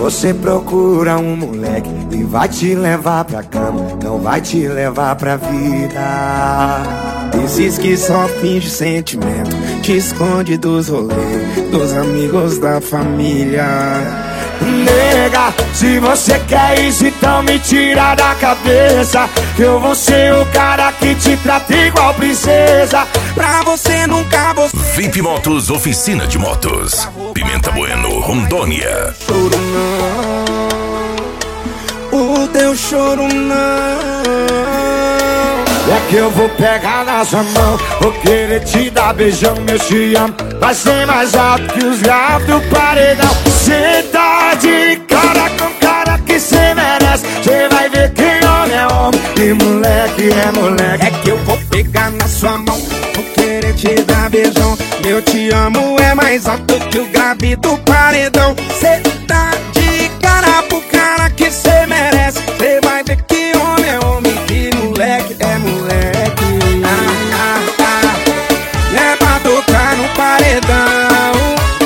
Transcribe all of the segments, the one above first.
Você procura um moleque e vai te levar pra cama, não vai te levar pra vida. Esses que só finge sentimento, te esconde dos rolês, dos amigos da família. Nega, se você quer isso, então me tira da cabeça que eu vou ser o cara que te trata igual princesa. Pra você nunca VIP Motos, oficina de motos. Pimenta Bueno, Rondônia. Choro não, o teu choro não. É que eu vou pegar na sua mão, vou querer te dar beijão, meu te amo. Vai ser mais alto que os graves do paredão. Cê tá de cara com cara que cê merece. Cê vai ver quem homem é homem e moleque é moleque. É que eu vou pegar na sua mão, vou querer te dar beijão, meu te amo é mais alto que o grave do paredão. Cê tá de cara pro cara que cê merece. Cê vai ver que homem é homem e moleque é moleque. É pra tocar no paredão.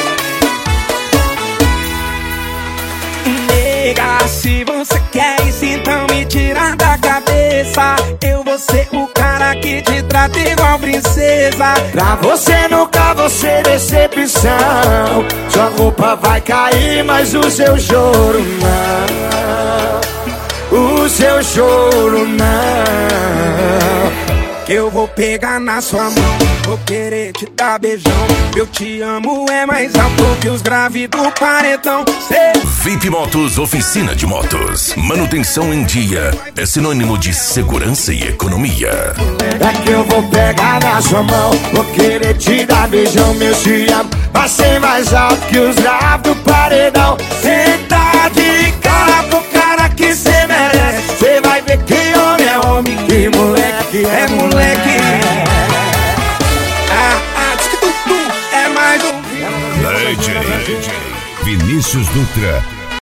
Nega, se você quer isso, então me tira da cabeça. Eu vou ser o cara que te trata igual princesa. Pra você nunca vou ser decepção. Sua roupa vai cair, mas o seu choro não. O seu choro não. Que eu vou pegar na sua mão, vou querer te dar beijão. Eu te amo é mais alto que os graves do paredão. VIP Motos, oficina de motos. Manutenção em dia é sinônimo de segurança e economia. É que eu vou pegar na sua mão, vou querer te dar beijão, meu te amo. Vai ser mais alto que os graves do paredão. Cê tá de cara pro cara que cê merece. Cê vai ver que homem é homem e moleque é moleque. DJ Vinícius Dutra.